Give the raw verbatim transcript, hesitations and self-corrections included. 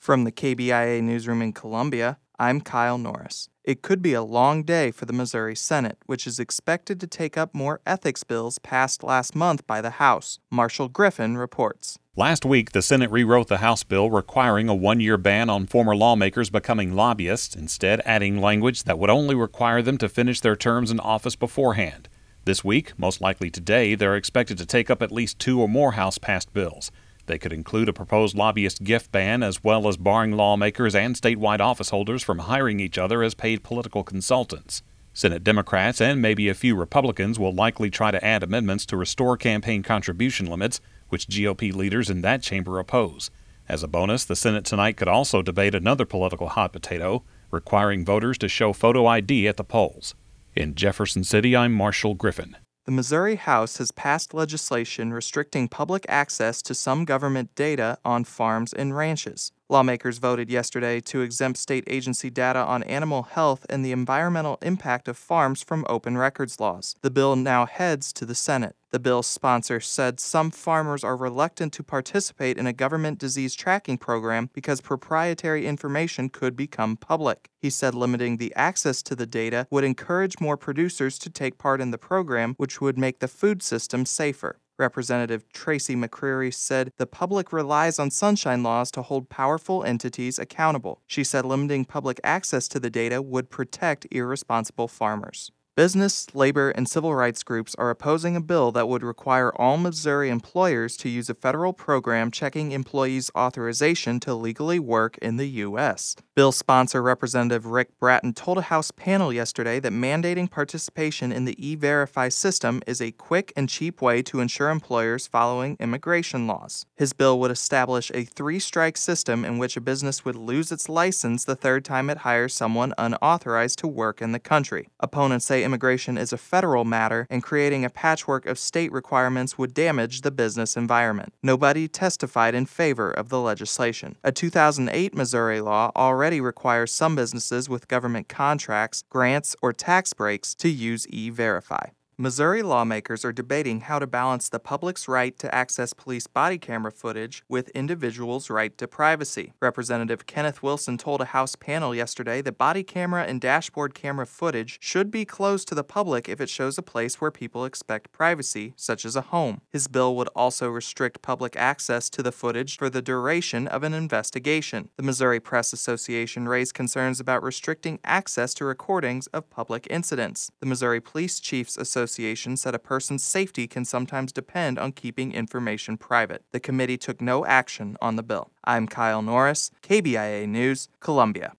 From the K B I A newsroom in Columbia, I'm Kyle Norris. It could be a long day for the Missouri Senate, which is expected to take up more ethics bills passed last month by the House. Marshall Griffin reports. Last week, the Senate rewrote the House bill requiring a one-year ban on former lawmakers becoming lobbyists, instead adding language that would only require them to finish their terms in office beforehand. This week, most likely today, they're expected to take up at least two or more House-passed bills. They could include a proposed lobbyist gift ban, as well as barring lawmakers and statewide office holders from hiring each other as paid political consultants. Senate Democrats and maybe a few Republicans will likely try to add amendments to restore campaign contribution limits, which G O P leaders in that chamber oppose. As a bonus, the Senate tonight could also debate another political hot potato, requiring voters to show photo I D at the polls. In Jefferson City, I'm Marshall Griffin. The Missouri House has passed legislation restricting public access to some government data on farms and ranches. Lawmakers voted yesterday to exempt state agency data on animal health and the environmental impact of farms from open records laws. The bill now heads to the Senate. The bill's sponsor said some farmers are reluctant to participate in a government disease tracking program because proprietary information could become public. He said limiting the access to the data would encourage more producers to take part in the program, which would make the food system safer. Representative Tracy McCreary said the public relies on sunshine laws to hold powerful entities accountable. She said limiting public access to the data would protect irresponsible farmers. Business, labor, and civil rights groups are opposing a bill that would require all Missouri employers to use a federal program checking employees' authorization to legally work in the U S. Bill sponsor Representative Rick Bratton told a House panel yesterday that mandating participation in the E-Verify system is a quick and cheap way to ensure employers following immigration laws. His bill would establish a three-strike system in which a business would lose its license the third time it hires someone unauthorized to work in the country. Opponents say immigration is a federal matter, and creating a patchwork of state requirements would damage the business environment. Nobody testified in favor of the legislation. A two thousand eight Missouri law already requires some businesses with government contracts, grants, or tax breaks to use E-Verify. Missouri lawmakers are debating how to balance the public's right to access police body camera footage with individuals' right to privacy. Representative Kenneth Wilson told a House panel yesterday that body camera and dashboard camera footage should be closed to the public if it shows a place where people expect privacy, such as a home. His bill would also restrict public access to the footage for the duration of an investigation. The Missouri Press Association raised concerns about restricting access to recordings of public incidents. The Missouri Police Chiefs Association Association said a person's safety can sometimes depend on keeping information private. The committee took no action on the bill. I'm Kyle Norris, K B I A News, Columbia.